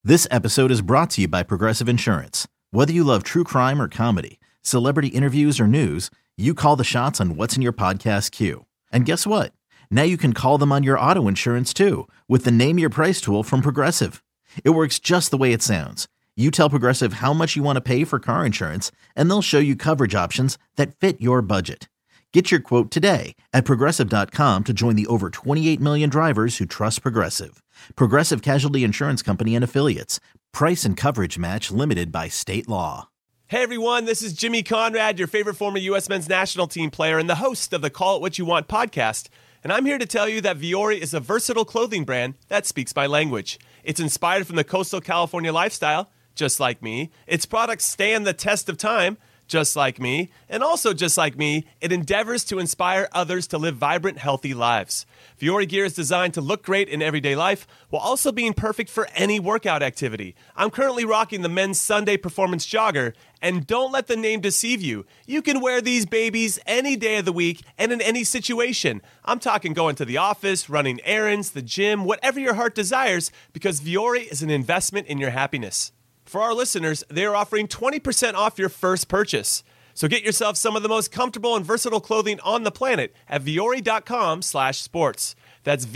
This episode is brought to you by Progressive Insurance. Whether you love true crime or comedy, celebrity interviews or news, you call the shots on what's in your podcast queue. And guess what? Now you can call them on your auto insurance too with the Name Your Price tool from Progressive. It works just the way it sounds. You tell Progressive how much you want to pay for car insurance, and they'll show you coverage options that fit your budget. Get your quote today at Progressive.com to join the over 28 million drivers who trust Progressive. Progressive Casualty Insurance Company and Affiliates. Price and coverage match limited by state law. Hey everyone, this is Jimmy Conrad, your favorite former U.S. men's national team player and the host of the Call It What You Want podcast. And I'm here to tell you that Vuori is a versatile clothing brand that speaks my language. It's inspired from the coastal California lifestyle, just like me. Its products stand the test of time, just like me. And also just like me, it endeavors to inspire others to live vibrant, healthy lives. Vuori gear is designed to look great in everyday life while also being perfect for any workout activity. I'm currently rocking the men's Sunday Performance Jogger, and don't let the name deceive you. You can wear these babies any day of the week and in any situation. I'm talking going to the office, running errands, the gym, whatever your heart desires, because Vuori is an investment in your happiness. For our listeners, they are offering 20% off your first purchase. So get yourself some of the most comfortable and versatile clothing on the planet at vuori.com/sports. That's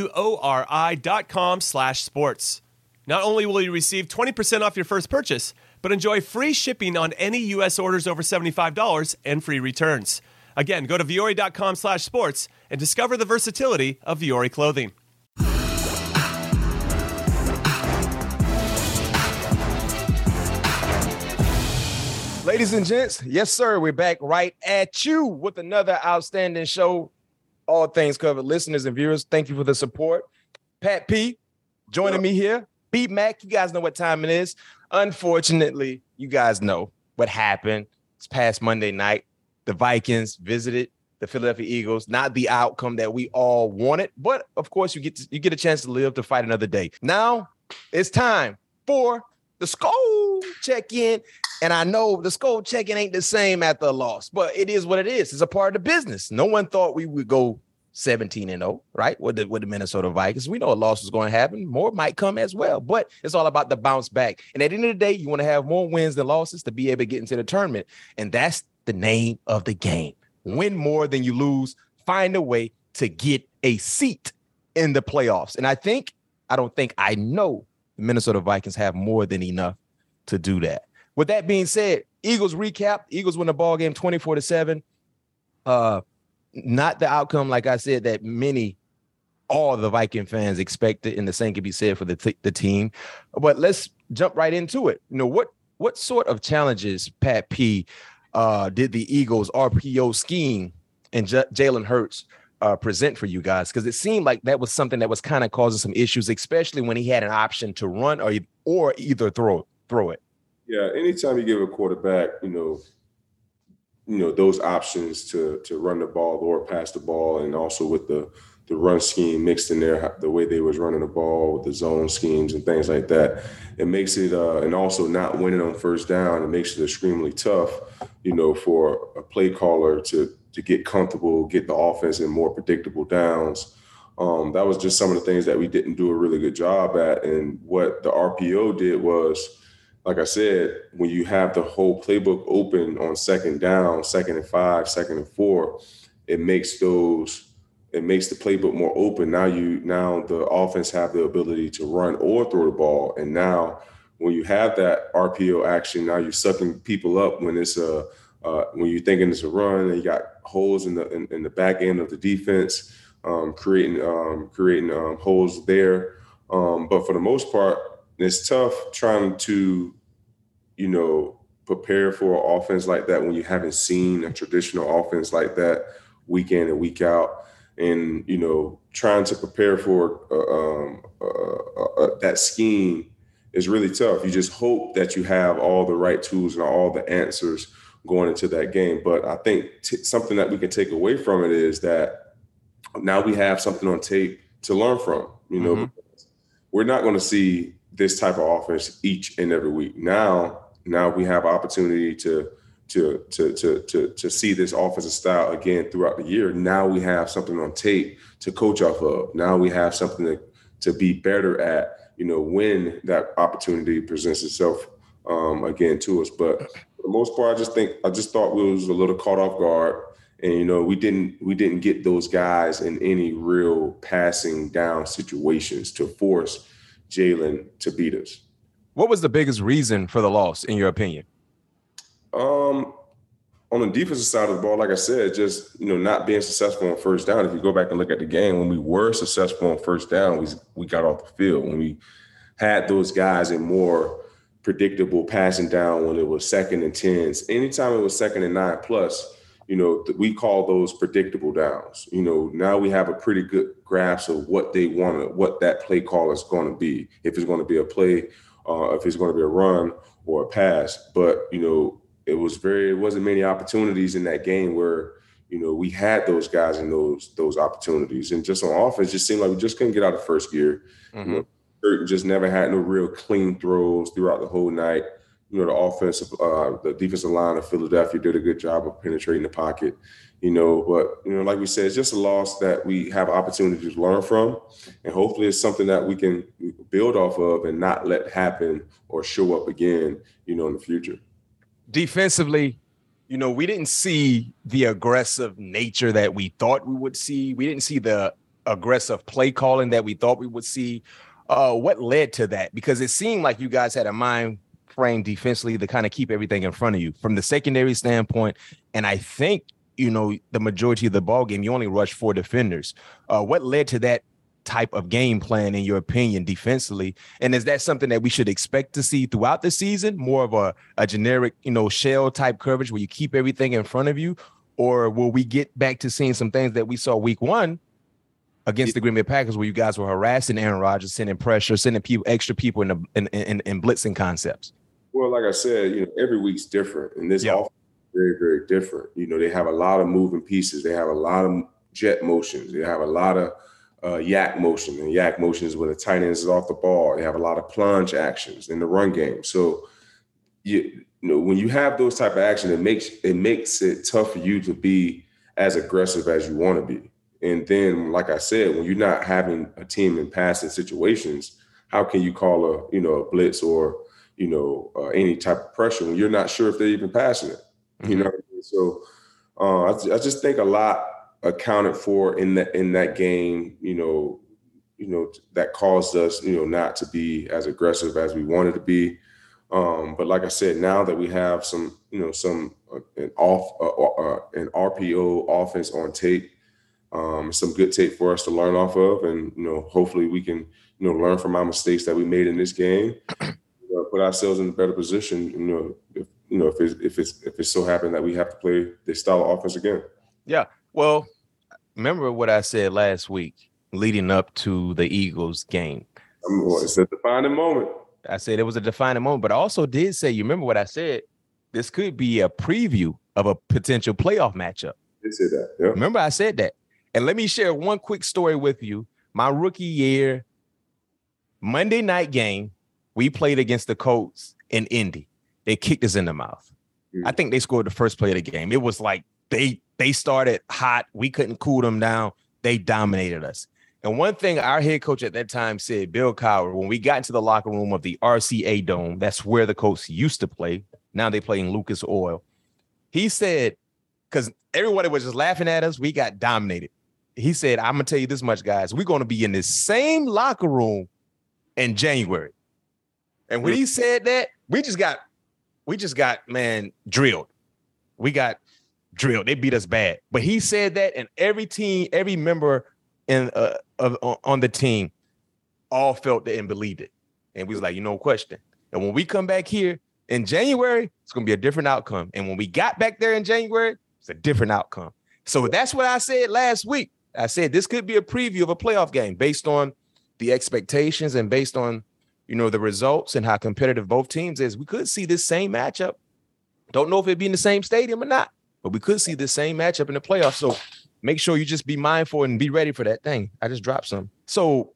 VUORI.com/sports. Not only will you receive 20% off your first purchase, but enjoy free shipping on any U.S. orders over $75 and free returns. Again, go to vuori.com/sports and discover the versatility of Vuori clothing. Ladies and gents, yes, sir, we're back right at you with another outstanding show. All things covered. Listeners and viewers, thank you for the support. Pat P joining me here. B Mac, you guys know what time it is. Unfortunately, you guys know what happened this past Monday night. The Vikings visited the Philadelphia Eagles. Not the outcome that we all wanted, but of course, you get a chance to live to fight another day. Now it's time for the Skol check-in. And I know the Skol check-in ain't the same after a loss, but it is what it is. It's a part of the business. No one thought we would go 17-0, right? With the Minnesota Vikings. We know a loss was going to happen. More might come as well, but it's all about the bounce back. And at the end of the day, you want to have more wins than losses to be able to get into the tournament. And that's the name of the game. Win more than you lose. Find a way to get a seat in the playoffs. And I know the Minnesota Vikings have more than enough to do that. With that being said, Eagles recap. Eagles win the ball game 24-7. Not the outcome, like I said, that all the Viking fans expected, and the same can be said for the team. But let's jump right into it. You know, what sort of challenges, Pat P, did the Eagles RPO scheme and Jalen Hurts present for you guys? Because it seemed like that was something that was kind of causing some issues, especially when he had an option to run or either throw it. Yeah, anytime you give a quarterback, those options to run the ball or pass the ball, and also with the run scheme mixed in there, the way they was running the ball with the zone schemes and things like that, it makes it and also not winning on first down, it makes it extremely tough, for a play caller to get comfortable, get the offense in more predictable downs. That was just some of the things that we didn't do a really good job at. And what the RPO did was, like I said, when you have the whole playbook open on second down, 2nd and 5, 2nd and 4, it makes the playbook more open. Now the offense have the ability to run or throw the ball. And now when you have that RPO action, now you're sucking people up when it's when you're thinking it's a run, and you got holes in the back end of the defense, creating holes there. But for the most part, it's tough trying to, prepare for an offense like that when you haven't seen a traditional offense like that week in and week out. And, trying to prepare for that scheme is really tough. You just hope that you have all the right tools and all the answers going into that game. But I think something that we can take away from it is that now we have something on tape to learn from. We're not going to see this type of offense each and every week. Now we have opportunity to see this offensive style again throughout the year. Now we have something on tape to coach off of. Now we have something to be better at, when that opportunity presents itself again to us. But for the most part, I just thought we was a little caught off guard. And, we didn't get those guys in any real passing down situations to force Jalen to beat us. What was the biggest reason for the loss, in your opinion? On the defensive side of the ball, like I said, just, not being successful on first down. If you go back and look at the game, when we were successful on first down, we got off the field. When we had those guys in more predictable passing down, when it was 2nd and 10s, anytime it was 2nd and 9 plus, we call those predictable downs. Now we have a pretty good grasp of what they want, what that play call is going to be, if it's going to be a play, if it's going to be a run or a pass. But, it wasn't many opportunities in that game where, we had those guys in those opportunities. And just on offense, it just seemed like we just couldn't get out of first gear. Mm-hmm. Curtin just never had no real clean throws throughout the whole night. The defensive line of Philadelphia did a good job of penetrating the pocket, but, like we said, it's just a loss that we have opportunity to learn from. And hopefully it's something that we can build off of and not let happen or show up again, in the future. Defensively, we didn't see the aggressive nature that we thought we would see. We didn't see the aggressive play calling that we thought we would see. What led to that? Because it seemed like you guys had a mind frame defensively to kind of keep everything in front of you from the secondary standpoint. And I think, the majority of the ball game, you only rushed 4 defenders. What led to that type of game plan, in your opinion, defensively? And is that something that we should expect to see throughout the season? More of a generic, shell type coverage where you keep everything in front of you? Or will we get back to seeing some things that we saw week 1 against the Green Bay Packers, where you guys were harassing Aaron Rodgers, sending pressure, sending extra people in blitzing concepts? Well, like I said, every week's different, and this offense is very, very different. They have a lot of moving pieces. They have a lot of jet motions. They have a lot of yak motion, and yak motion is when the tight ends is off the ball. They have a lot of plunge actions in the run game. So, when you have those type of action, it makes it tough for you to be as aggressive as you want to be. And then, like I said, when you're not having a team in passing situations, how can you call a blitz or any type of pressure when you're not sure if they're even passing it? Mm-hmm. So I just think a lot accounted for in that game, that caused us, not to be as aggressive as we wanted to be. But like I said, now that we have an RPO offense on tape, some good tape for us to learn off of, and hopefully we can learn from our mistakes that we made in this game, put ourselves in a better position. If it's so happened that we have to play this style of offense again. Yeah. Well, remember what I said last week leading up to the Eagles game. It's a defining moment. I said it was a defining moment, but I also did say, you remember what I said? This could be a preview of a potential playoff matchup. You said that. Yeah. Remember I said that. And let me share one quick story with you. My rookie year, Monday night game, we played against the Colts in Indy. They kicked us in the mouth. Mm-hmm. I think they scored the first play of the game. It was like they started hot. We couldn't cool them down. They dominated us. And one thing our head coach at that time said, Bill Cowher, when we got into the locker room of the RCA Dome, that's where the Colts used to play. Now they play in Lucas Oil. He said, because everybody was just laughing at us, we got dominated. He said, I'm going to tell you this much, guys. We're going to be in the same locker room in January. And when he said that, we just got, drilled. We got drilled. They beat us bad. But he said that, and every member on the team all felt it and believed it. And we was like, no question. And when we come back here in January, it's going to be a different outcome. And when we got back there in January, it's a different outcome. So that's what I said last week. I said this could be a preview of a playoff game based on the expectations and based on, the results and how competitive both teams is. We could see this same matchup. Don't know if it'd be in the same stadium or not, but we could see the same matchup in the playoffs. So make sure you just be mindful and be ready for that thing. I just dropped some. So,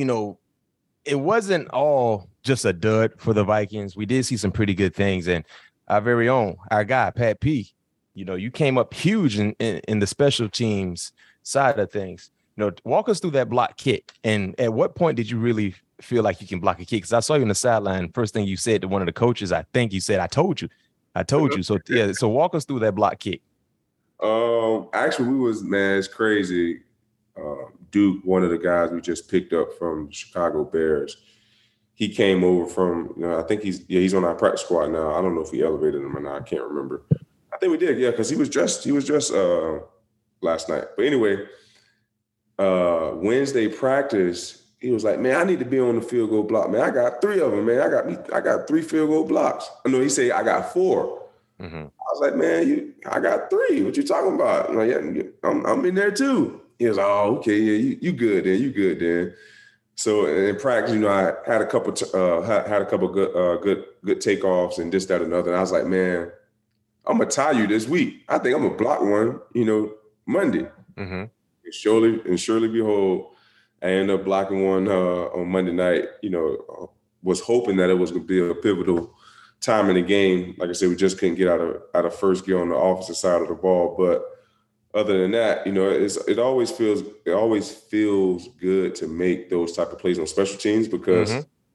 it wasn't all just a dud for the Vikings. We did see some pretty good things. And our very own, our guy, Pat P., you came up huge in the special teams side of things. Walk us through that block kick. And at what point did you really feel like you can block a kick? Because I saw you on the sideline. First thing you said to one of the coaches, I think you said, I told you. So yeah, so walk us through that block kick. Actually, it's crazy. Duke, one of the guys we just picked up from the Chicago Bears, he came over from, I think he's on our practice squad now. I don't know if we elevated him or not. I can't remember. I think we did, yeah, because he was dressed last night. But anyway, Wednesday practice, he was like, man, I need to be on the field goal block. Man, I got 3 of them, man. I got 3 field goal blocks. No, he said I got 4. Mm-hmm. I was like, man, I got 3. What you talking about? I'm like, yeah, I'm in there too. He was like, oh, okay, yeah, you good then. You good then. So in practice, I had a couple good takeoffs and this, that, and other. And I was like, man, I'm gonna tie you this week. I think I'm gonna block one, Monday. Mm-hmm. And surely behold, I ended up blocking one on Monday night. Was hoping that it was gonna be a pivotal time in the game. Like I said, we just couldn't get out of first gear on the offensive side of the ball. But other than that, it always feels good to make those type of plays on special teams because,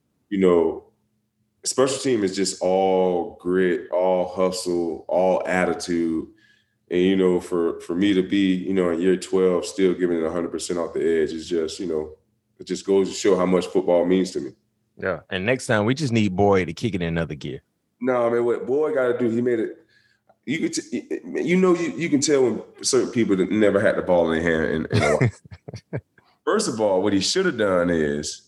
special team is just all grit, all hustle, all attitude. And, for me to be, in year 12, still giving it 100% off the edge is just, it just goes to show how much football means to me. Yeah. And next time we just need Boy to kick it in another gear. No, man, what Boy got to do, he made it. You can tell when certain people that never had the ball in their hand in a while. First of all, what he should have done is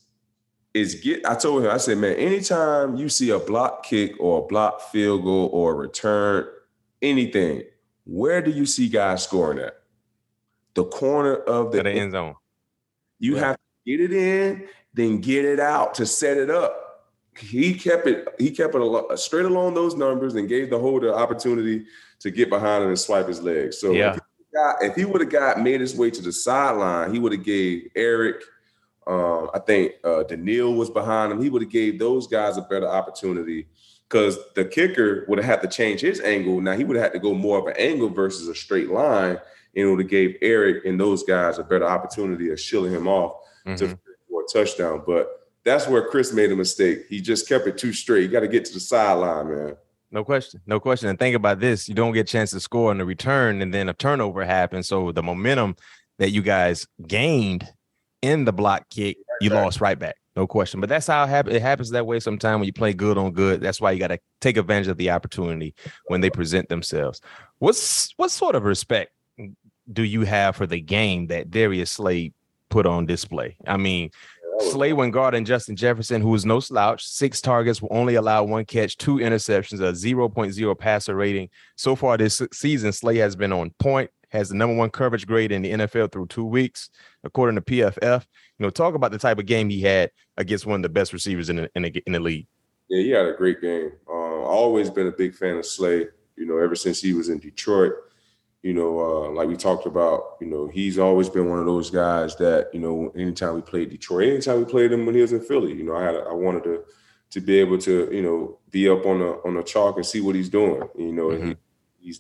I told him, I said, man, anytime you see a block kick or a block field goal or a return, anything, where do you see guys scoring at? The corner of the end zone. You have to get it in, then get it out to set it up. He kept it straight along those numbers and gave the holder opportunity to get behind him and swipe his legs. So if he would have made his way to the sideline, he would have gave Eric, I think Daniil was behind him. He would have gave those guys a better opportunity because the kicker would have had to change his angle. Now he would have had to go more of an angle versus a straight line, and it would have gave Eric and those guys a better opportunity of shielding him off for a touchdown. But that's where Chris made a mistake. He just kept it too straight. You got to get to the sideline, man. No question. And think about this. You don't get a chance to score on the return, and then a turnover happens. So the momentum that you guys gained in the block kick, you lost right back. No question. But that's how it happens that way sometimes when you play good on good. That's why you got to take advantage of the opportunity when they present themselves. What sort of respect do you have for the game that Darius Slay put on display? I mean, Slay went guarding Justin Jefferson, who is no slouch. 6 targets, will only allow 1 catch, 2 interceptions, a 0.0 passer rating. So far this season, Slay has been on point, has the number 1 coverage grade in the NFL through 2 weeks, according to PFF. Talk about the type of game he had against one of the best receivers in the league. Yeah, he had a great game. Always been a big fan of Slay, ever since he was in Detroit. Like we talked about, he's always been one of those guys that, anytime we played Detroit, anytime we played him when he was in Philly, I wanted to be able to, be up on the chalk and see what he's doing. And he's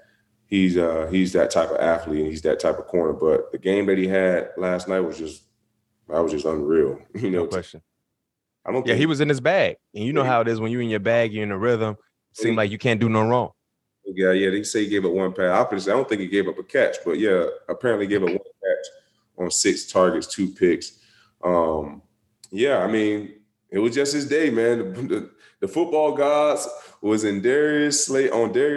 that type of athlete and he's that type of corner. But the game that he had last night was just unreal. No question. He was in his bag, and how it is when you're in your bag, you're in a rhythm. Seems like you can't do no wrong. Yeah, they say he gave up 1 pass. Obviously, I don't think he gave up a catch, but yeah, apparently gave up 1 catch on 6 targets, 2 picks. I mean, it was just his day, man. The football gods was in Darius Slay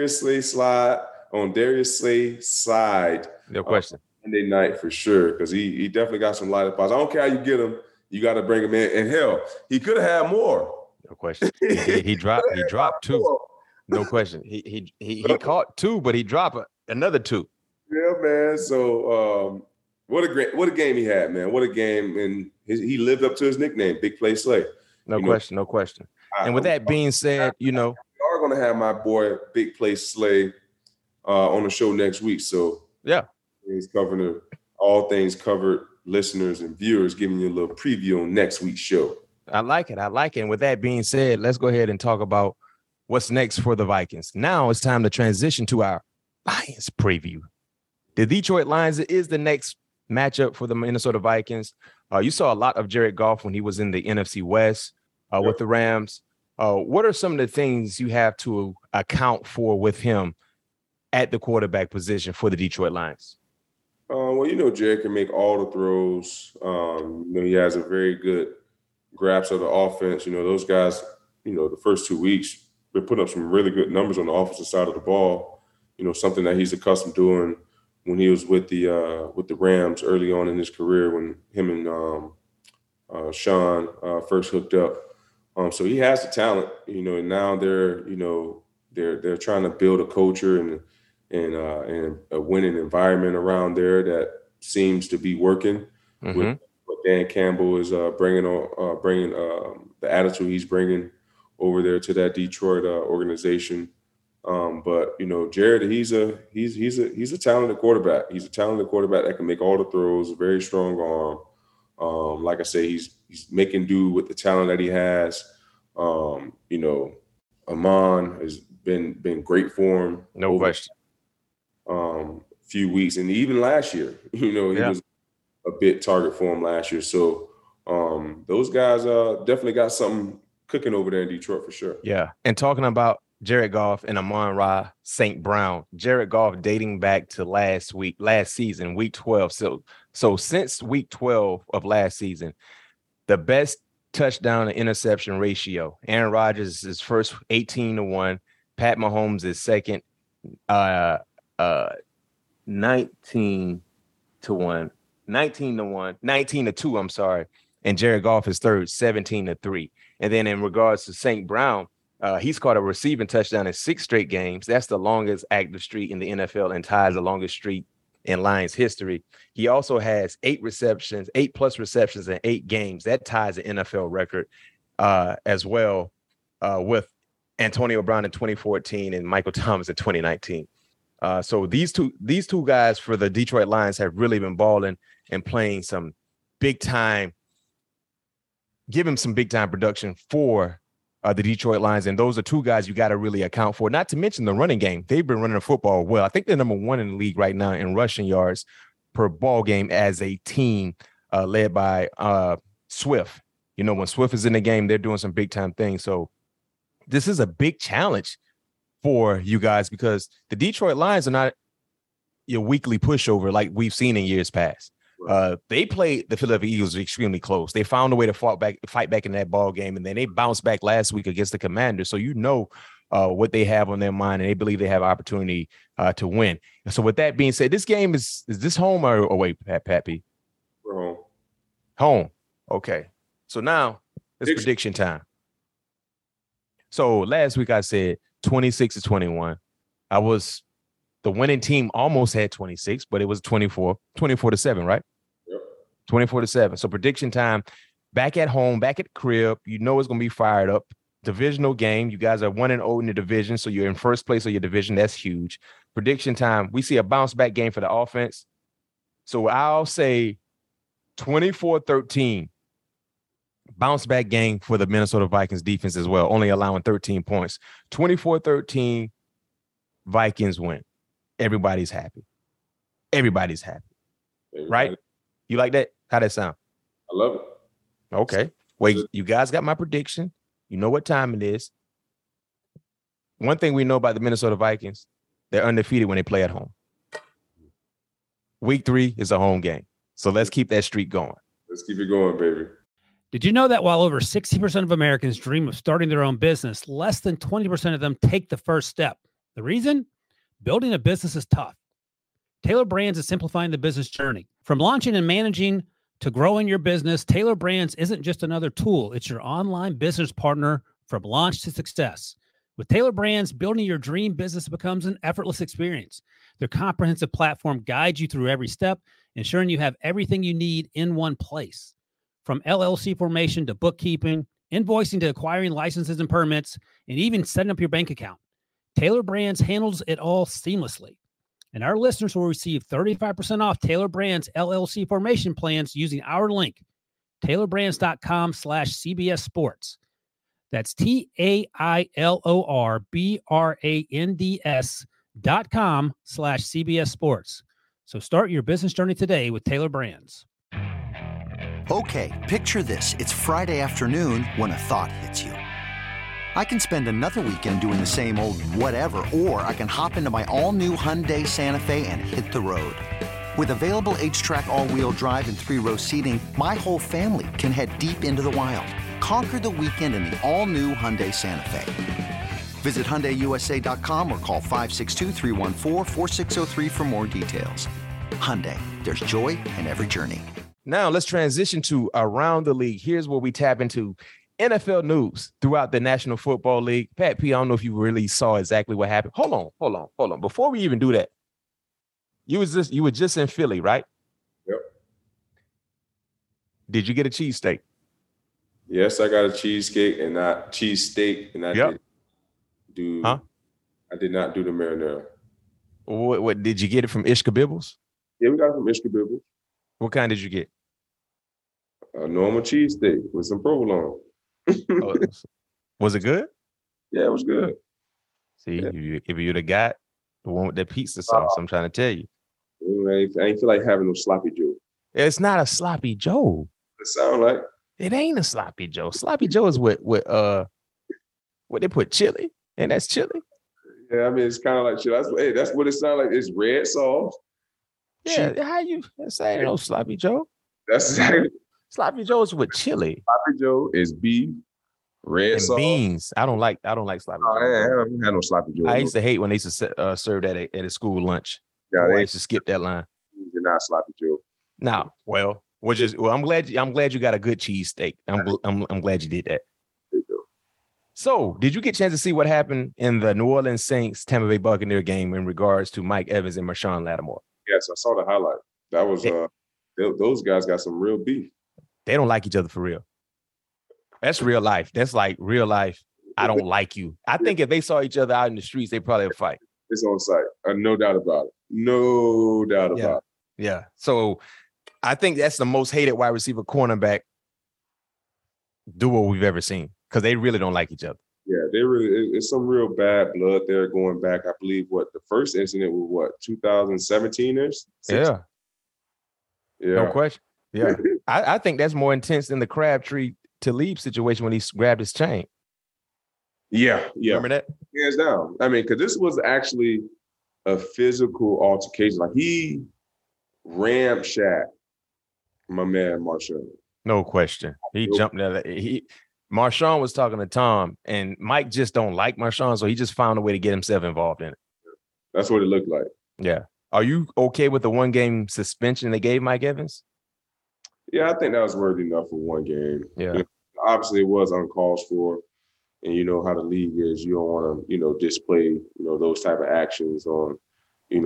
side. No question. Monday night for sure, because he definitely got some light spots. I don't care how you get him, you got to bring him in. And hell, he could have had more. No question. He dropped 2. No question. He caught 2, but he dropped another 2. Yeah, man. So what a game he had, man. What a game, and he lived up to his nickname, Big Play Slay. No question. And with that being said, we are going to have my boy Big Play Slay on the show next week. So yeah, he's covering all things covered, listeners and viewers, giving you a little preview on next week's show. I like it. And with that being said, let's go ahead and talk about what's next for the Vikings. Now it's time to transition to our Lions preview. The Detroit Lions is the next matchup for the Minnesota Vikings. You saw a lot of Jared Goff when he was in the NFC West with the Rams. What are some of the things you have to account for with him at the quarterback position for the Detroit Lions? Well, Jared can make all the throws. He has a very good grasp of the offense. Those guys, the first 2 weeks, been putting up some really good numbers on the offensive side of the ball. Something that he's accustomed doing when he was with the Rams early on in his career, when him and Sean first hooked up. So he has the talent, and now they're trying to build a culture and a winning environment around there that seems to be working. Mm-hmm. With what Dan Campbell is bringing the attitude he's bringing over there to that Detroit organization. But Jared, he's a talented quarterback. He's a talented quarterback that can make all the throws. A very strong arm. Like I say, he's making do with the talent that he has. Amon has been great for him. No question. Few weeks, and even last year, he was a bit target for him last year. So those guys definitely got something cooking over there in Detroit for sure. Yeah, and talking about Jared Goff and Amon-Ra St. Brown, Jared Goff dating back to last season, week 12. So since week 12 of last season, the best touchdown to interception ratio. Aaron Rodgers is first 18-1. Pat Mahomes is second 19-1, 19-2, I'm sorry. And Jared Goff is third, 17-3. And then in regards to St. Brown, he's caught a receiving touchdown in 6 straight games. That's the longest active streak in the NFL and ties the longest streak in Lions history. He also has 8 plus receptions in 8 games. That ties the NFL record as well with Antonio Brown in 2014 and Michael Thomas in 2019. So these two guys for the Detroit Lions have really been balling and playing some big time, give him some big time production for the Detroit Lions. And those are 2 guys you got to really account for, not to mention the running game. They've been running the football well. I think they're number 1 in the league right now in rushing yards per ball game as a team led by Swift. When Swift is in the game, they're doing some big time things. So this is a big challenge for you guys because the Detroit Lions are not your weekly pushover like we've seen in years past. They played the Philadelphia Eagles extremely close. They found a way to fight back in that ball game, and then they bounced back last week against the Commanders. So what they have on their mind, and they believe they have opportunity to win. So with that being said, this game is this home or away, Pat P? We're home. Home. Okay. So now it's prediction time. So last week I said 26-21. The winning team almost had 26, but it was 24-7, right? Yep. 24-7. So prediction time, back at home, back at the crib. It's going to be fired up. Divisional game. You guys are 1-0 in the division, so you're in first place of your division. That's huge. Prediction time, we see a bounce back game for the offense. So I'll say 24-13. Bounce back game for the Minnesota Vikings defense as well, only allowing 13 points. 24-13, Vikings win. Everybody's happy. Right? You like that? How'd that sound? I love it. Okay. Wait, you guys got my prediction. You know what time it is. One thing we know about the Minnesota Vikings, they're undefeated when they play at home. Week 3 is a home game. So let's keep that streak going. Let's keep it going, baby. Did you know that while over 60% of Americans dream of starting their own business, less than 20% of them take the first step? The reason? Building a business is tough. Taylor Brands is simplifying the business journey. From launching and managing to growing your business, Taylor Brands isn't just another tool. It's your online business partner from launch to success. With Taylor Brands, building your dream business becomes an effortless experience. Their comprehensive platform guides you through every step, ensuring you have everything you need in one place. From LLC formation to bookkeeping, invoicing to acquiring licenses and permits, and even setting up your bank account, Taylor Brands handles it all seamlessly. And our listeners will receive 35% off Taylor Brands LLC formation plans using our link, taylorbrands.com/CBS Sports. That's TAILORBRANDS.com/CBS Sports. So start your business journey today with Taylor Brands. Okay, picture this. It's Friday afternoon when a thought hits you. I can spend another weekend doing the same old whatever, or I can hop into my all-new Hyundai Santa Fe and hit the road. With available H-Track all-wheel drive and 3-row seating, my whole family can head deep into the wild. Conquer the weekend in the all-new Hyundai Santa Fe. Visit HyundaiUSA.com or call 562-314-4603 for more details. Hyundai, there's joy in every journey. Now let's transition to Around the League. Here's where we tap into NFL news throughout the National Football League. Pat P, I don't know if you really saw exactly what happened. Hold on. Before we even do that, you were just in Philly, right? Yep. Did you get a cheesesteak? Yes, I got a cheesesteak, and I did not do the marinara. What did you get it from Ishkabibbles? Yeah, we got it from Ishkabibbles. What kind did you get? A normal cheesesteak with some provolone. Was it good? Yeah, it was good. See, if you'd have got the one with the pizza sauce, I'm trying to tell you. I ain't feel like having no sloppy Joe. It's not a sloppy Joe. It sound like it ain't a sloppy Joe. Sloppy Joe is what they put chili, and that's chili. Yeah, I mean it's kind of like chili. That's what it sounds like. It's red sauce. Yeah, how you say no sloppy Joe? That's exactly. Sloppy Joe is with chili. Sloppy Joe is beef, red and sauce, beans. I don't like sloppy Joe. I haven't had no sloppy Joe. I used to hate when they used to serve that at a school lunch. Yeah, I used to skip that line. You're not sloppy Joe. No, well, I'm glad you got a good cheesesteak. I'm glad you did that. So, did you get a chance to see what happened in the New Orleans Saints Tampa Bay Buccaneer game in regards to Mike Evans and Marshawn Lattimore? Yes, I saw the highlight. That was those guys got some real beef. They don't like each other for real. That's real life. That's like real life. I don't like you. I think if they saw each other out in the streets, they probably would fight. It's on site. No doubt about it. No doubt about it. Yeah. So I think that's the most hated wide receiver cornerback duo we've ever seen because they really don't like each other. Yeah, it's some real bad blood there going back. I believe the first incident was 2017-ish? Yeah. No question. Yeah. I think that's more intense than the Crabtree Talib situation when he grabbed his chain. Yeah. Remember that? Hands down. I mean, because this was actually a physical altercation. Like he ramshacked my man Marshawn. No question. He jumped out. Marshawn was talking to Tom, and Mike just don't like Marshawn, so he just found a way to get himself involved in it. That's what it looked like. Yeah. Are you okay with the 1-game suspension they gave Mike Evans? Yeah, I think that was worthy enough for 1 game. Yeah. Obviously, it was uncalled for, and you know how the league is. You don't want to, display, those type of actions on in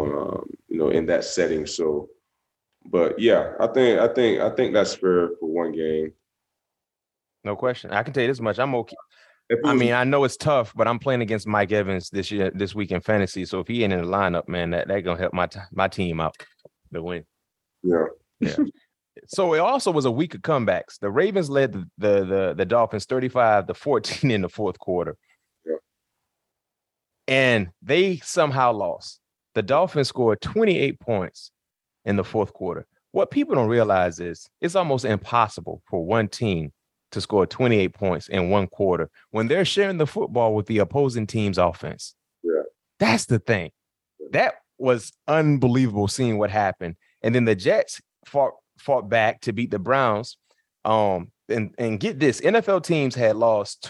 that setting. So, but yeah, I think that's fair for 1 game. No question. I can tell you this much. I'm okay. I know it's tough, but I'm playing against Mike Evans this week in fantasy. So if he ain't in the lineup, man, that gonna help my team out to win. Yeah. So it also was a week of comebacks. The Ravens led the Dolphins 35-14 in the fourth quarter. Yeah. And they somehow lost. The Dolphins scored 28 points in the fourth quarter. What people don't realize is it's almost impossible for one team to score 28 points in 1 quarter when they're sharing the football with the opposing team's offense. Yeah. That's the thing. That was unbelievable seeing what happened. And then the Jets fought back to beat the Browns. And get this, NFL teams had lost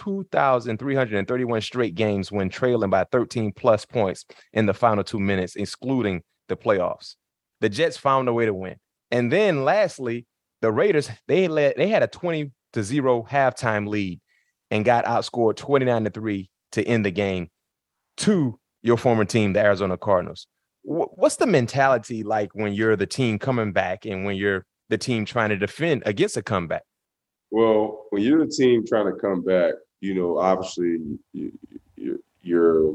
2,331 straight games when trailing by 13 plus points in the final 2 minutes, excluding the playoffs. The Jets found a way to win. And then lastly, the Raiders, they had a 20-0 halftime lead and got outscored 29-3 to end the game to your former team, the Arizona Cardinals. What's the mentality like when you're the team coming back and when you're the team trying to defend against a comeback? Well, when you're the team trying to come back, obviously you're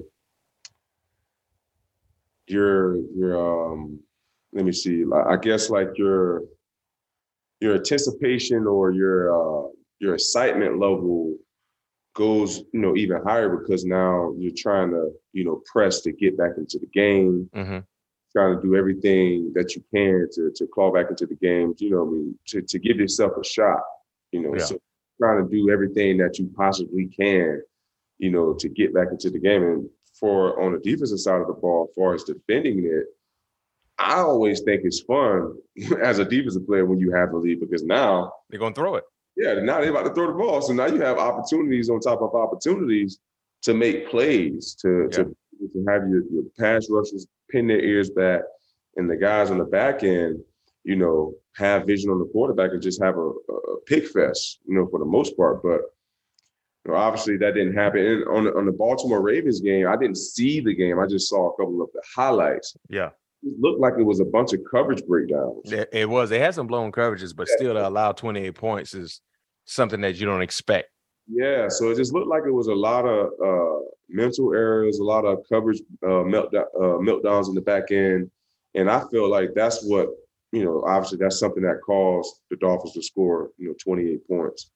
let me see, I guess like your anticipation or your excitement level goes, even higher because now you're trying to, press to get back into the game. Mm-hmm. trying to do everything that you can to claw back into the games, you know what I mean, to give yourself a shot, you know. Yeah. So trying to do everything that you possibly can, you know, to get back into the game. And for on the defensive side of the ball, as far as defending it, I always think it's fun as a defensive player when you have the lead, because now They're gonna throw it. yeah, now they're about to throw the ball. So now you have opportunities on top of opportunities to make plays, to have your pass rushers pin their ears back, and the guys on the back end, you know, have vision on the quarterback and just have a pick fest, you know, for the most part. But you know, obviously that didn't happen. And on the Baltimore Ravens game, I didn't see the game. I just saw a couple of the highlights. Yeah. It looked like it was a bunch of coverage breakdowns. It was. They had some blown coverages, but still to allow 28 points is something that you don't expect. Yeah, so it just looked like it was a lot of mental errors, a lot of coverage meltdowns in the back end. And I feel like that's what, you know, obviously that's something that caused the Dolphins to score, you know, 28 points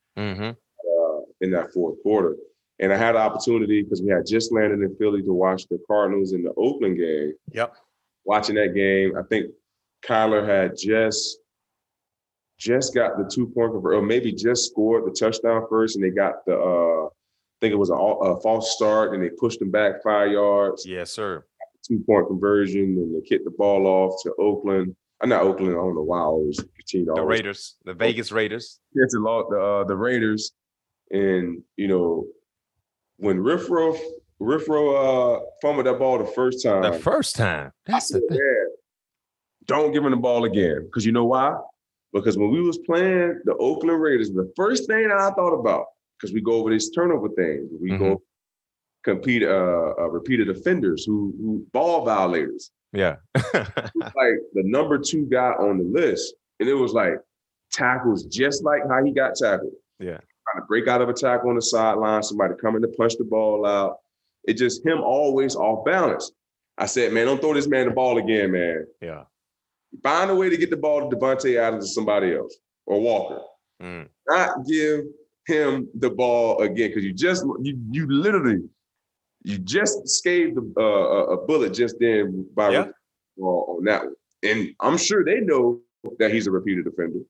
in that fourth quarter. And I had an opportunity because we had just landed in Philly to watch the Cardinals in the Oakland game. Yep. Watching that game, I think Kyler had just got the 2-point conversion, or maybe just scored the touchdown first, and they got the I think it was a false start, and they pushed them back 5 yards. Yes, sir. 2-point conversion, and they kicked the ball off to Oakland. Not Oakland. I don't know why I always continue to The Raiders, the Vegas Raiders. Yeah, the Raiders, and you know when Riffro fumbled that ball the first time. That's the thing. Don't give him the ball again, because you know why? Because when we was playing the Oakland Raiders, the first thing that I thought about, because we go over this turnover thing, we go compete repeated offenders who ball violators. Yeah. Like the number 2 guy on the list, and it was like tackles just like how he got tackled. Yeah. Trying to break out of a tackle on the sideline, somebody coming to punch the ball out. It just him always off balance. I said, man, don't throw this man the ball again, man. Yeah. Find a way to get the ball to Devontae Adams or somebody else or Walker. Not give him the ball again, because you literally scathed a bullet just then by on that one. And I'm sure they know that he's a repeated offender.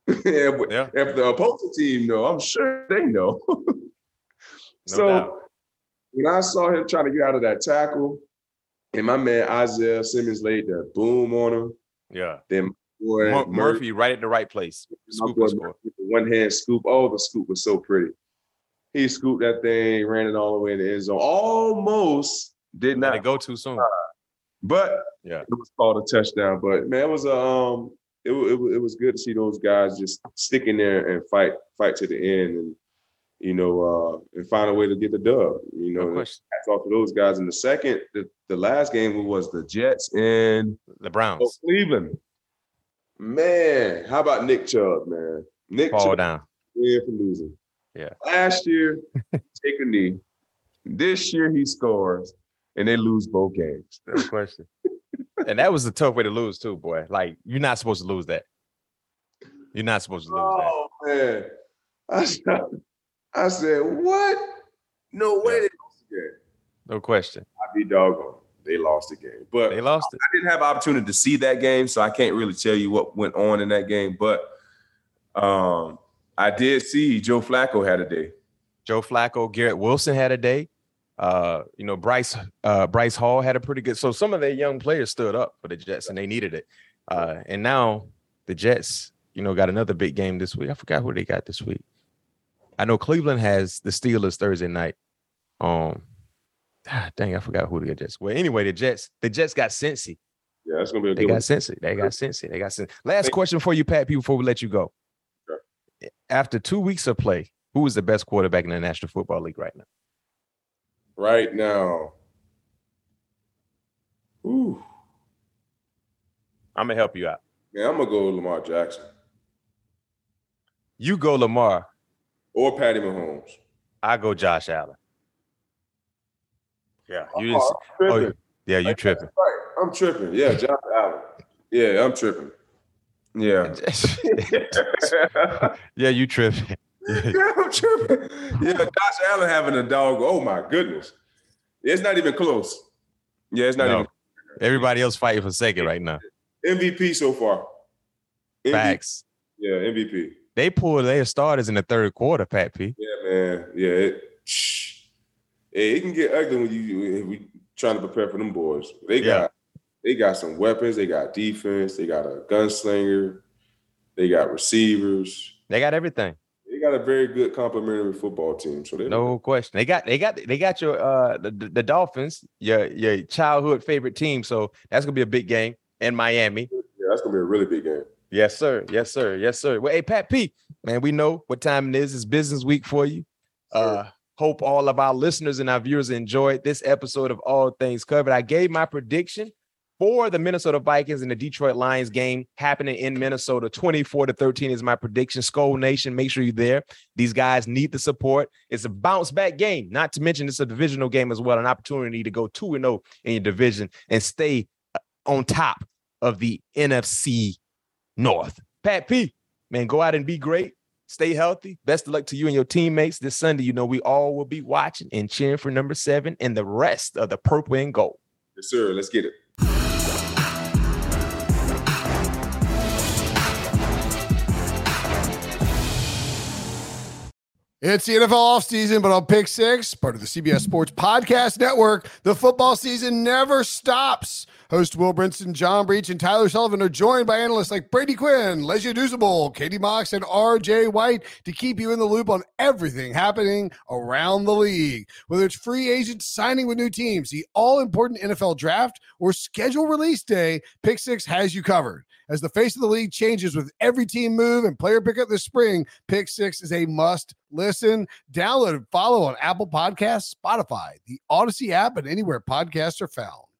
If the opposing team know, I'm sure they know. So doubt. when I saw him trying to get out of that tackle, and my man Isaiah Simmons laid that boom on him. Yeah. Then boy Murphy right at the right place. Scoop with the one hand scoop. Oh, the scoop was so pretty. He scooped that thing, ran it all the way in the end zone. Almost did not. Let it go too soon. But it was called a touchdown. But man, it was it was good to see those guys just stick in there and fight to the end, and you know, and find a way to get the dub. You know, hats off to those guys. In the second, the last game, who was the Jets and the Browns, Cleveland. Man, how about Nick Chubb, man? Nick Chubb down. Win for losing. Yeah. Last year, take a knee. This year he scores, and they lose both games. No question. And that was a tough way to lose too, boy. Like, you're not supposed to lose that. You're not supposed to lose that. Oh man, I said, what? No way they lost the game. No question. I'd be doggone. They lost the game. But they lost it. I didn't have an opportunity to see that game, so I can't really tell you what went on in that game. But I did see Joe Flacco had a day. Joe Flacco, Garrett Wilson had a day. You know, Bryce Hall had a pretty good. So some of their young players stood up for the Jets, and they needed it. And now the Jets, you know, got another big game this week. I forgot who they got this week. I know Cleveland has the Steelers Thursday night. Dang, I forgot who the Jets. Well, anyway, the Jets got Cincy. Yeah, that's gonna be a good one. They got Cincy. Last question for you, Pat P, before we let you go. Sure. After 2 weeks of play, who is the best quarterback in the National Football League right now? Right now. Ooh. I'm gonna help you out. Yeah, I'm gonna go Lamar Jackson. You go Lamar. Or Patty Mahomes. I go Josh Allen. Yeah, you you tripping. Right. I'm tripping. Yeah, Josh Allen. Yeah, I'm tripping. Yeah. Yeah, you tripping. Yeah, I'm tripping. Yeah, Josh Allen having a dog. Oh my goodness. It's not even close. Yeah, it's not even. Everybody else fighting for second right now. MVP so far. Facts. Yeah, MVP. They pulled their starters in the third quarter, Pat P. Yeah, man. Yeah, it can get ugly when we trying to prepare for them boys. They got some weapons. They got defense. They got a gunslinger. They got receivers. They got everything. They got a very good complementary football team. So no question. They got your the Dolphins, your childhood favorite team. So that's gonna be a big game in Miami. Yeah, that's gonna be a really big game. Yes, sir. Yes, sir. Yes, sir. Well, hey, Pat P, man, we know what time it is. It's business week for you. Hope all of our listeners and our viewers enjoyed this episode of All Things Covered. I gave my prediction for the Minnesota Vikings and the Detroit Lions game happening in Minnesota. 24-13 is my prediction. Skol Nation, make sure you're there. These guys need the support. It's a bounce-back game, not to mention it's a divisional game as well, an opportunity to go 2-0 in your division and stay on top of the NFC North. Pat P, man, go out and be great. Stay healthy. Best of luck to you and your teammates this Sunday. You know, we all will be watching and cheering for number 7 and the rest of the purple and gold. Yes, sir. Let's get it. It's the NFL offseason, but on Pick Six, part of the CBS Sports Podcast Network, the football season never stops. Host Will Brinson, John Breach, and Tyler Sullivan are joined by analysts like Brady Quinn, Lesia Douzable, Katie Mox, and R.J. White to keep you in the loop on everything happening around the league. Whether it's free agents signing with new teams, the all-important NFL draft, or schedule release day, Pick Six has you covered. As the face of the league changes with every team move and player pickup this spring, Pick Six is a must listen. Download and follow on Apple Podcasts, Spotify, the Odyssey app, and anywhere podcasts are found.